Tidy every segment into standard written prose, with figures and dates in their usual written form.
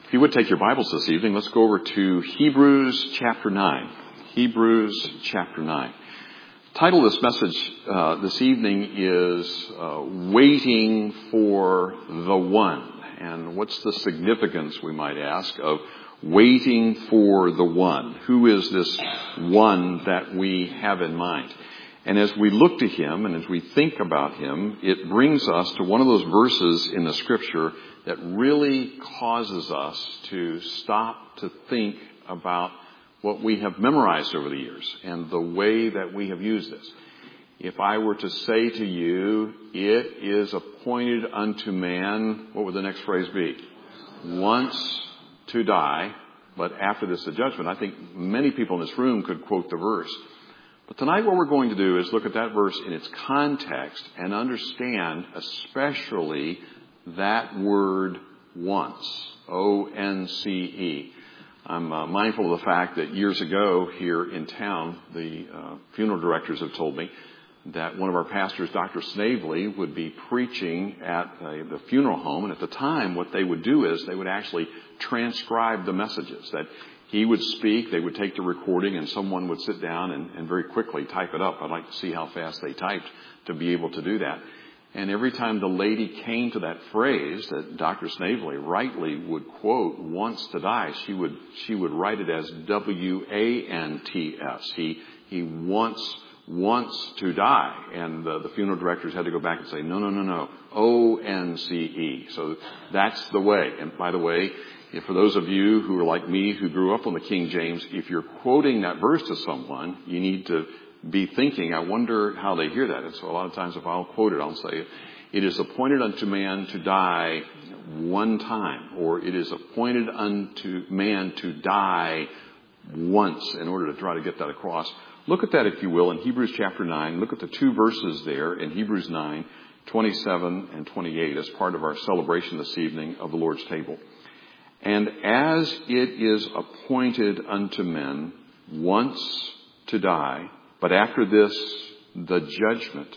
If you would take your Bibles this evening, let's go over to Hebrews chapter 9. Hebrews chapter 9. The title of this message this evening is Waiting for the One. And what's the significance, we might ask, of waiting for the One? Who is this One that we have in mind? And as we look to Him and as we think about Him, it brings us to one of those verses in the Scripture that really causes us to stop to think about what we have memorized over the years and the way that we have used this. If I were to say to you, it is appointed unto man, what would the next phrase be? Once to die, but after this the judgment. I think many people in this room could quote the verse. But tonight what we're going to do is look at that verse in its context and understand especially that word once, O-N-C-E. I'm mindful of the fact that years ago here in town, the funeral directors have told me that one of our pastors, Dr. Snavely, would be preaching at the funeral home. And at the time, what they would do is they would actually transcribe the messages that he would speak. They would take the recording and someone would sit down and very quickly type it up. I'd like to see how fast they typed to be able to do that. And every time the lady came to that phrase that Dr. Snavely rightly would quote, once to die, she would write it as W-A-N-T-S. He wants to die. And the funeral directors had to go back and say, no, O-N-C-E. So that's the way. And by the way, for those of you who are like me, who grew up on the King James, if you're quoting that verse to someone, you need to be thinking, I wonder how they hear that. And so a lot of times if I'll quote it, I'll say, it is appointed unto man to die one time, or it is appointed unto man to die once, in order to try to get that across. Look at that, if you will, in Hebrews chapter 9. Look at the two verses there in Hebrews 9, 27 and 28 as part of our celebration this evening of the Lord's table. And as it is appointed unto men once to die, but after this, the judgment.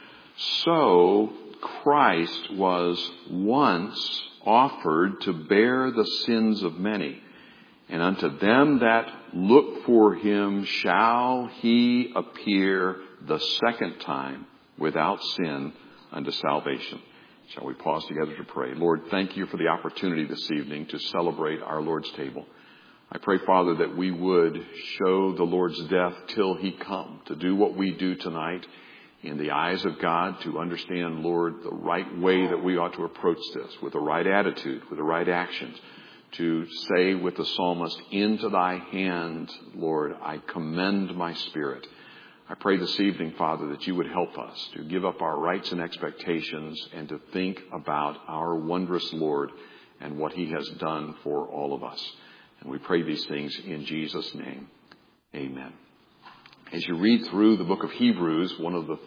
So Christ was once offered to bear the sins of many. And unto them that look for him shall he appear the second time without sin unto salvation. Shall we pause together to pray? Lord, thank you for the opportunity this evening to celebrate our Lord's table. I pray, Father, that we would show the Lord's death till he come, to do what we do tonight in the eyes of God, to understand, Lord, the right way that we ought to approach this, with the right attitude, with the right actions, to say with the psalmist, into thy hand, Lord, I commend my spirit. I pray this evening, Father, that you would help us to give up our rights and expectations and to think about our wondrous Lord and what he has done for all of us. And we pray these things in Jesus' name. Amen. As you read through the book of Hebrews, one of the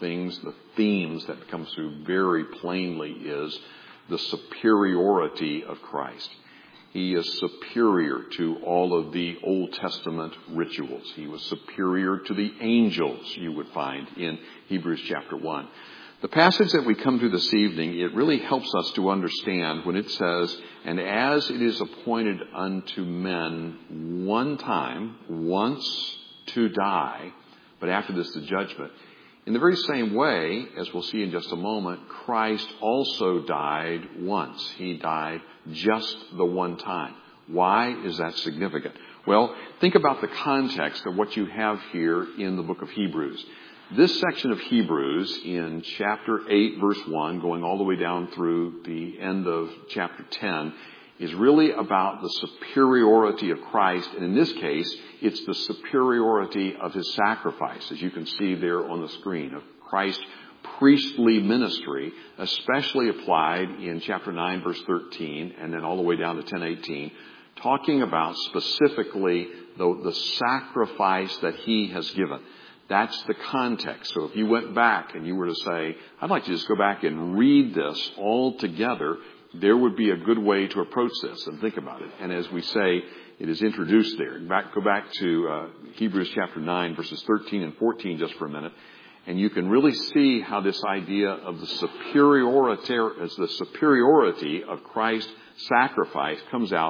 themes that comes through very plainly is the superiority of Christ. He is superior to all of the Old Testament rituals. He was superior to the angels, you would find in Hebrews chapter 1. The passage that we come to this evening, it really helps us to understand when it says, and as it is appointed unto men one time, once to die, but after this the judgment. In the very same way, as we'll see in just a moment, Christ also died once. He died just the one time. Why is that significant? Well, think about the context of what you have here in the book of Hebrews. This section of Hebrews in chapter 8, verse 1, going all the way down through the end of chapter 10, is really about the superiority of Christ. And in this case, it's the superiority of his sacrifice, as you can see there on the screen, of Christ's priestly ministry, especially applied in chapter 9, verse 13, and then all the way down to 10:18, talking about specifically the sacrifice that he has given. That's the context. So if you went back and you were to say, I'd like to just go back and read this all together, there would be a good way to approach this and think about it. And as we say, it is introduced there. Go back to Hebrews chapter 9, verses 13 and 14 just for a minute. And you can really see how this idea of the superiority of Christ's sacrifice comes out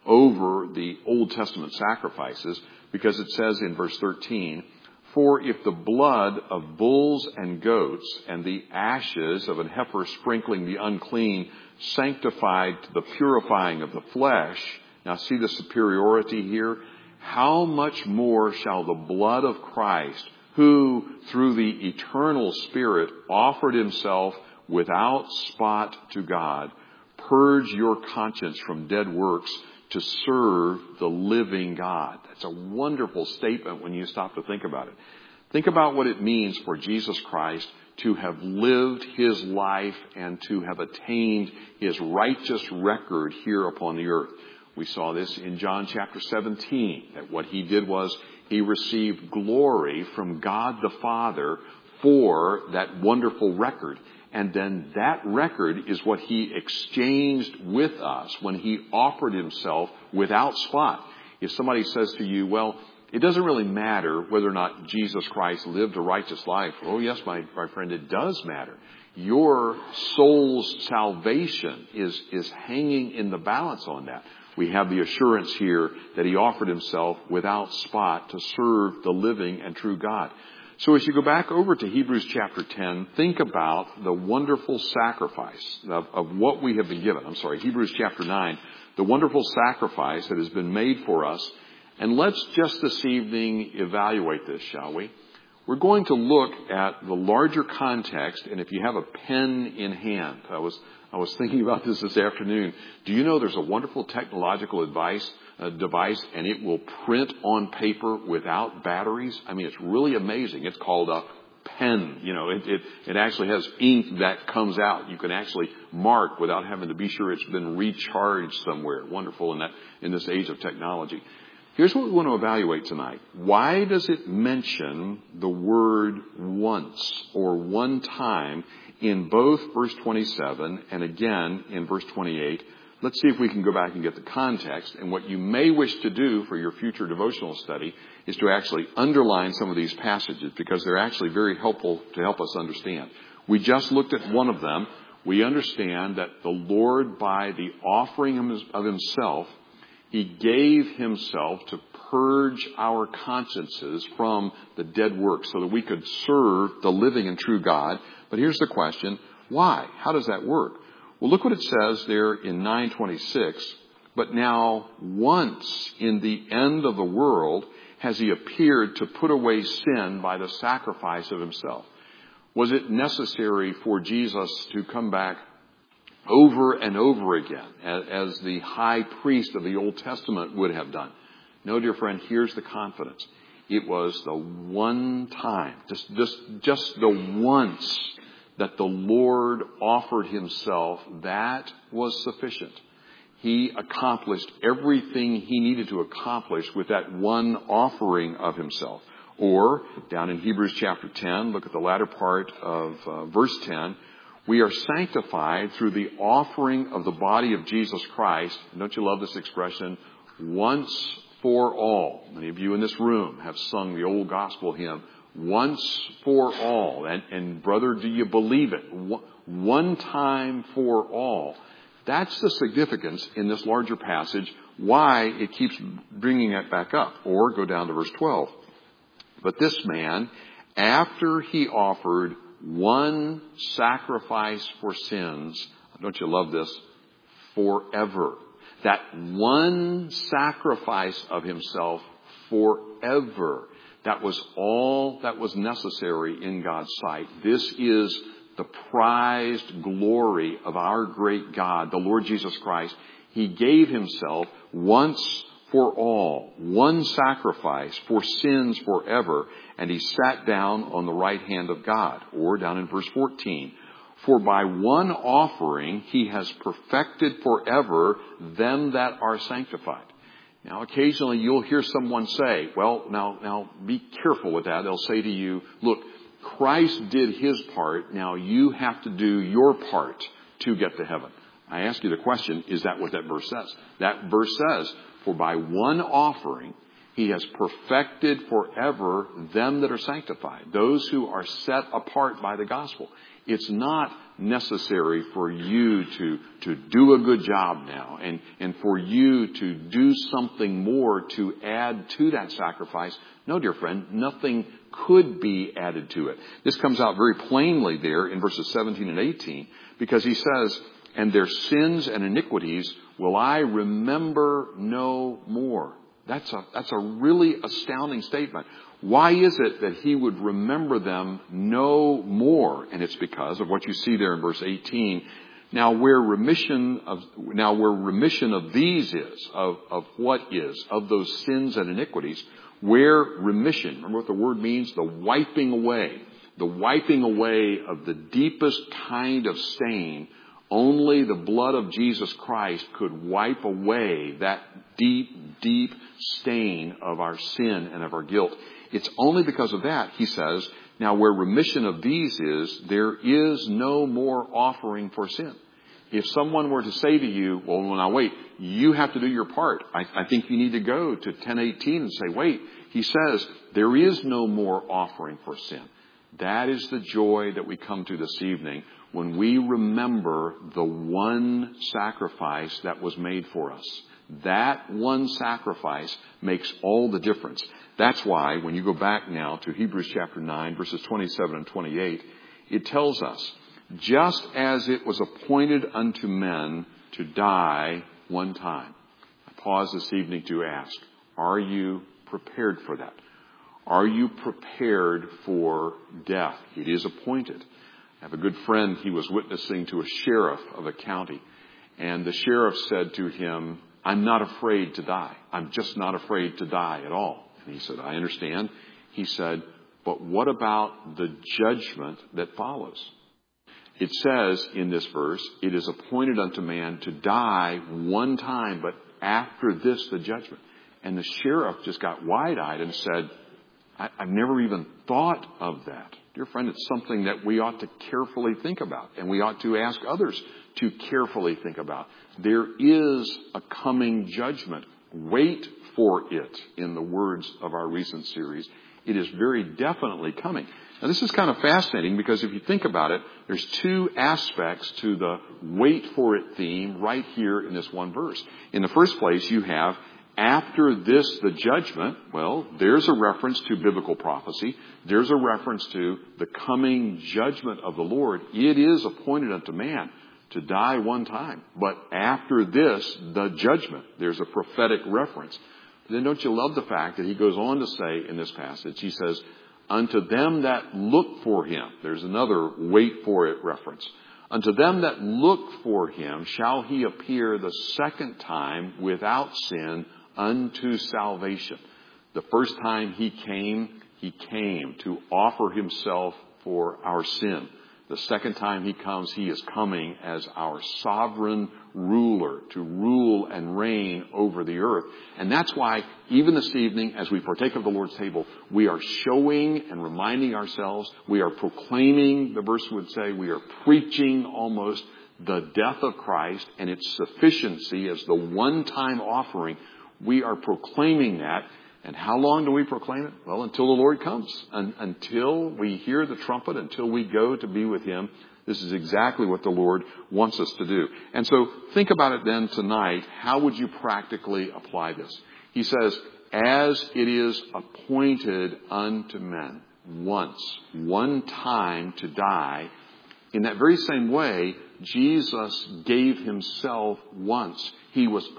over the Old Testament sacrifices, because it says in verse 13, "For if the blood of bulls and goats and the ashes of an heifer sprinkling the unclean sanctified to the purifying of the flesh," now see the superiority here, "how much more shall the blood of Christ, who through the eternal Spirit offered himself without spot to God, purge your conscience from dead works to serve the living God." That's a wonderful statement when you stop to think about it. Think about what it means for Jesus Christ to have lived his life and to have attained his righteous record here upon the earth. We saw this in John chapter 17, that what he did was he received glory from God the Father for that wonderful record. And then that record is what he exchanged with us when he offered himself without spot. If somebody says to you, well, it doesn't really matter whether or not Jesus Christ lived a righteous life. Oh, yes, my friend, it does matter. Your soul's salvation is hanging in the balance on that. We have the assurance here that he offered himself without spot to serve the living and true God. So as you go back over to Hebrews chapter 10, think about the wonderful sacrifice of what we have been given. Hebrews chapter 9, the wonderful sacrifice that has been made for us. And let's just this evening evaluate this, shall we? We're going to look at the larger context, and if you have a pen in hand, I was thinking about this afternoon. Do you know there's a wonderful technological device, and it will print on paper without batteries? I mean, it's really amazing. It's called a pen. You know, it actually has ink that comes out. You can actually mark without having to be sure it's been recharged somewhere. Wonderful in this age of technology. Here's what we want to evaluate tonight. Why does it mention the word once or one time in both verse 27 and again in verse 28? Let's see if we can go back and get the context. And what you may wish to do for your future devotional study is to actually underline some of these passages, because they're actually very helpful to help us understand. We just looked at one of them. We understand that the Lord, by the offering of himself, he gave himself to purge our consciences from the dead works so that we could serve the living and true God. But here's the question. Why? How does that work? Well, look what it says there in 9:26. "But now once in the end of the world has he appeared to put away sin by the sacrifice of himself." Was it necessary for Jesus to come back over and over again, as the high priest of the Old Testament would have done? No, dear friend, here's the confidence. It was the one time, just the once that the Lord offered himself, that was sufficient. He accomplished everything he needed to accomplish with that one offering of himself. Or, down in Hebrews chapter 10, look at the latter part of verse 10, "We are sanctified through the offering of the body of Jesus Christ." Don't you love this expression? Once for all. Many of you in this room have sung the old gospel hymn, "Once for all." And brother, do you believe it? One time for all. That's the significance in this larger passage, why it keeps bringing it back up. Or go down to verse 12. "But this man, after he offered one sacrifice for sins," don't you love this? "Forever." That one sacrifice of himself forever. That was all that was necessary in God's sight. This is the prized glory of our great God, the Lord Jesus Christ. He gave himself once for all, one sacrifice for sins forever, and he sat down on the right hand of God. Or down in verse 14, "For by one offering he has perfected forever them that are sanctified." Now, occasionally you'll hear someone say, well, now be careful with that. They'll say to you, look, Christ did his part. Now you have to do your part to get to heaven. I ask you the question, is that what that verse says? That verse says, "For by one offering he has perfected forever them that are sanctified," those who are set apart by the gospel. It's not necessary for you to do a good job now and for you to do something more to add to that sacrifice. No, dear friend, nothing could be added to it. This comes out very plainly there in verses 17 and 18, because he says, and their sins and iniquities will I remember no more. That's a really astounding statement. Why is it that he would remember them no more? And it's because of what you see there in verse 18. Now where remission of these is, of what is, of those sins and iniquities, where remission, remember what the word means? The wiping away of the deepest kind of stain. Only the blood of Jesus Christ could wipe away that deep, deep stain of our sin and of our guilt. It's only because of that, he says, now where remission of these is, there is no more offering for sin. If someone were to say to you, well, now wait, you have to do your part. I think you need to go to 10:18 and say, wait, he says, there is no more offering for sin. That is the joy that we come to this evening when we remember the one sacrifice that was made for us. That one sacrifice makes all the difference. That's why when you go back now to Hebrews chapter 9, verses 27 and 28, it tells us, just as it was appointed unto men to die one time. I pause this evening to ask, are you prepared for that? Are you prepared for death? It is appointed. I have a good friend, he was witnessing to a sheriff of a county, and the sheriff said to him, I'm not afraid to die. I'm just not afraid to die at all. And he said, I understand. He said, but what about the judgment that follows? It says in this verse, it is appointed unto man to die one time, but after this, the judgment. And the sheriff just got wide-eyed and said, I've never even thought of that. Dear friend, it's something that we ought to carefully think about, and we ought to ask others to carefully think about. There is a coming judgment. Wait for it, in the words of our recent series. It is very definitely coming. Now, this is kind of fascinating because if you think about it, there's two aspects to the wait for it theme right here in this one verse. In the first place, you have after this, the judgment. Well, there's a reference to biblical prophecy. There's a reference to the coming judgment of the Lord. It is appointed unto man to die one time. But after this, the judgment. There's a prophetic reference. Then don't you love the fact that he goes on to say in this passage, he says, unto them that look for him. There's another wait for it reference. Unto them that look for him shall he appear the second time without sin unto salvation. The first time he came to offer himself for our sin. The second time he comes, he is coming as our sovereign ruler to rule and reign over the earth. And that's why even this evening, as we partake of the Lord's table, we are showing and reminding ourselves, we are proclaiming, the verse would say, we are preaching almost the death of Christ and its sufficiency as the one-time offering. We are proclaiming that. And how long do we proclaim it? Well, until the Lord comes. Until we hear the trumpet, until we go to be with him. This is exactly what the Lord wants us to do. And so think about it then tonight. How would you practically apply this? He says, as it is appointed unto men once, one time to die, in that very same way, Jesus gave himself once. He was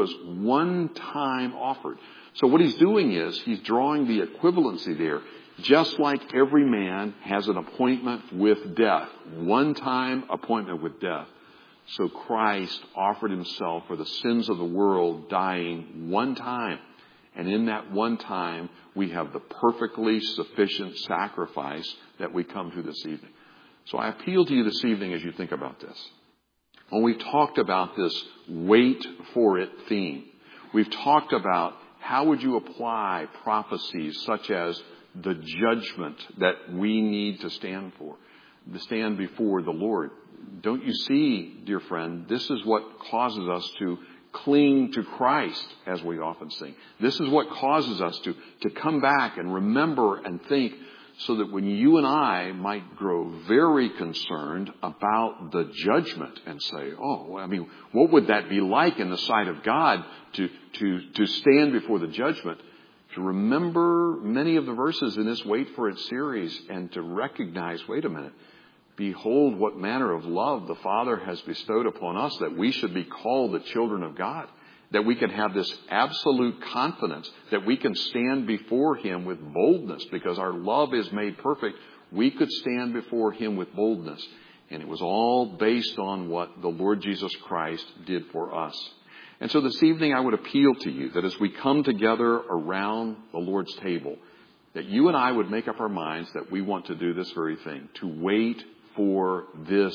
one time offered. So what he's doing is he's drawing the equivalency there. Just like every man has an appointment with death, one time appointment with death. So Christ offered himself for the sins of the world, dying one time. And in that one time, we have the perfectly sufficient sacrifice that we come to this evening. So I appeal to you this evening as you think about this. When we talked about this wait for it theme, we've talked about how would you apply prophecies such as the judgment that we need to stand for, to stand before the Lord. Don't you see, dear friend, this is what causes us to cling to Christ, as we often sing. This is what causes us to come back and remember and think, so that when you and I might grow very concerned about the judgment and say, oh, I mean, what would that be like in the sight of God to stand before the judgment? To remember many of the verses in this Wait for It series and to recognize, wait a minute, behold what manner of love the Father has bestowed upon us that we should be called the children of God. That we can have this absolute confidence that we can stand before Him with boldness because our love is made perfect. We could stand before Him with boldness. And it was all based on what the Lord Jesus Christ did for us. And so this evening I would appeal to you that as we come together around the Lord's table, that you and I would make up our minds that we want to do this very thing, to wait for this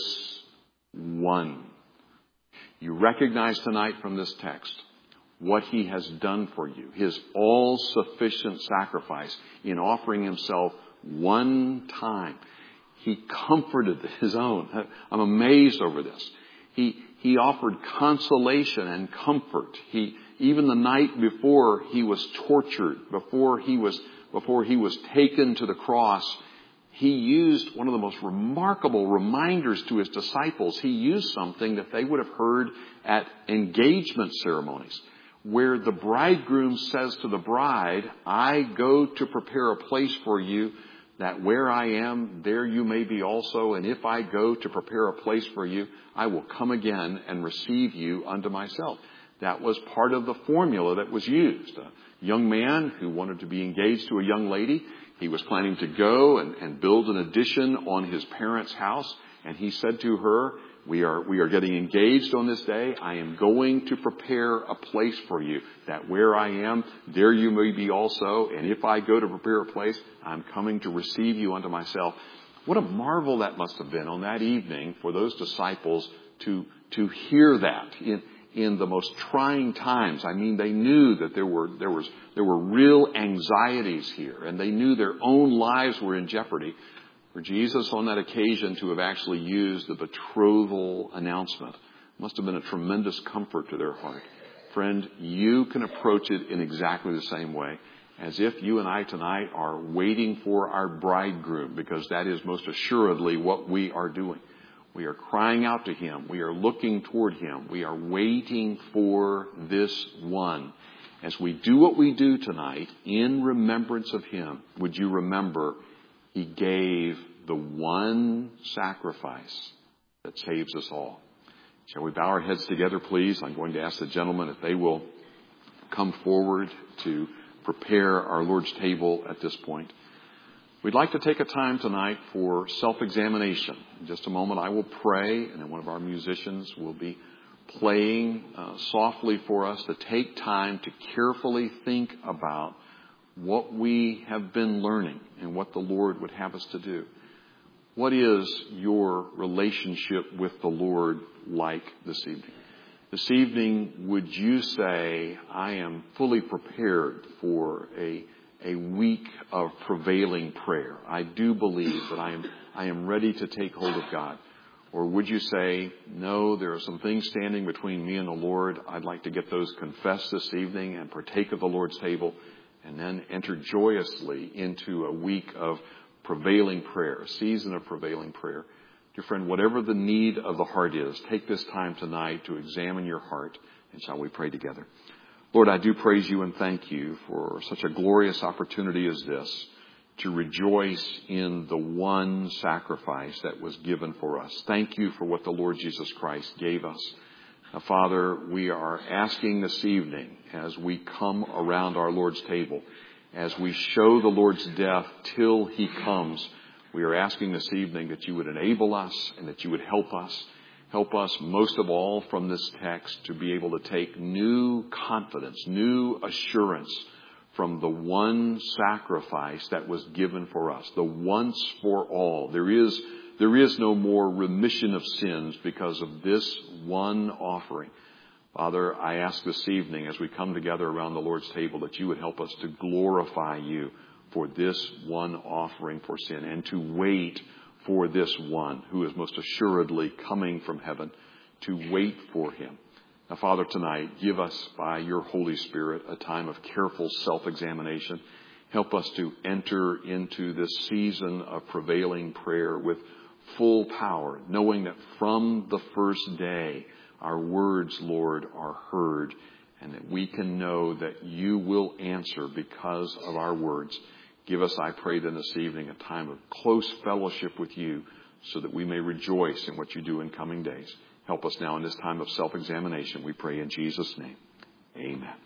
one. You recognize tonight from this text what He has done for you, His all-sufficient sacrifice in offering Himself one time. He comforted His own. I'm amazed over this. He offered consolation and comfort. Even the night before He was tortured, before he was taken to the cross, He used one of the most remarkable reminders to His disciples. He used something that they would have heard at engagement ceremonies, where the bridegroom says to the bride, I go to prepare a place for you, that where I am, there you may be also. And if I go to prepare a place for you, I will come again and receive you unto myself. That was part of the formula that was used. A young man who wanted to be engaged to a young lady, he was planning to go and build an addition on his parents' house. And he said to her, we are getting engaged on this day. I am going to prepare a place for you, that where I am, there you may be also. And if I go to prepare a place, I'm coming to receive you unto myself. What a marvel that must have been on that evening for those disciples to hear that in the most trying times. I mean, they knew that there were real anxieties here, and they knew their own lives were in jeopardy. For Jesus on that occasion to have actually used the betrothal announcement must have been a tremendous comfort to their heart. Friend, you can approach it in exactly the same way, as if you and I tonight are waiting for our bridegroom, because that is most assuredly what we are doing. We are crying out to Him. We are looking toward Him. We are waiting for this one. As we do what we do tonight in remembrance of Him, would you remember He gave the one sacrifice that saves us all. Shall we bow our heads together, please? I'm going to ask the gentlemen if they will come forward to prepare our Lord's table at this point. We'd like to take a time tonight for self-examination. In just a moment I will pray, and then one of our musicians will be playing softly for us to take time to carefully think about what we have been learning and what the Lord would have us to do. What is your relationship with the Lord like this evening? This evening, would you say, I am fully prepared for a week of prevailing prayer? I do believe that I am ready to take hold of God. Or would you say, no, there are some things standing between me and the Lord. I'd like to get those confessed this evening and partake of the Lord's table, and then enter joyously into a week of prevailing prayer, a season of prevailing prayer. Dear friend, whatever the need of the heart is, take this time tonight to examine your heart, and shall we pray together. Lord, I do praise you and thank you for such a glorious opportunity as this, to rejoice in the one sacrifice that was given for us. Thank you for what the Lord Jesus Christ gave us. Now, Father, we are asking this evening, as we come around our Lord's table, as we show the Lord's death till He comes, we are asking this evening that you would enable us and that you would help us. Help us most of all from this text to be able to take new confidence, new assurance from the one sacrifice that was given for us, the once for all. There is no more remission of sins because of this one offering. Father, I ask this evening as we come together around the Lord's table that you would help us to glorify you for this one offering for sin, and to wait for this one who is most assuredly coming from heaven, to wait for Him. Now, Father, tonight, give us by your Holy Spirit a time of careful self-examination. Help us to enter into this season of prevailing prayer with full power, knowing that from the first day, our words, Lord, are heard, and that we can know that you will answer because of our words. Give us, I pray, then this evening a time of close fellowship with you so that we may rejoice in what you do in coming days. Help us now in this time of self-examination, we pray in Jesus' name. Amen.